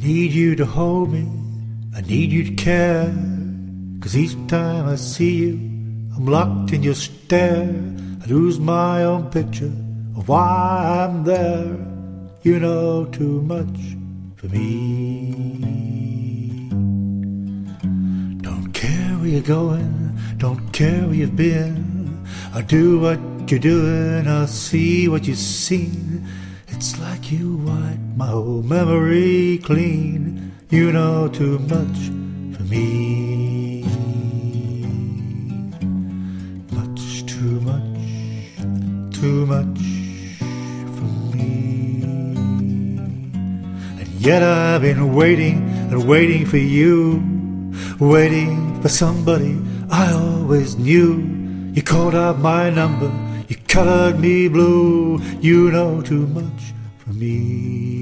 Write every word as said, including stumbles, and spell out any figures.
need you to hold me, I need you to care, 'cause each time I see you, I'm locked in your stare. I lose my own picture of why I'm there. You know too much for me. Don't care where you're going, don't care where you've been. I'll do what you're doing, I'll see what you've seen. It's like you wiped my whole memory clean. You know too much for me. Much too much, too much for me. And yet I've been waiting and waiting for you, waiting for somebody I always knew. You called out my number, you colored me blue. You know too much for me.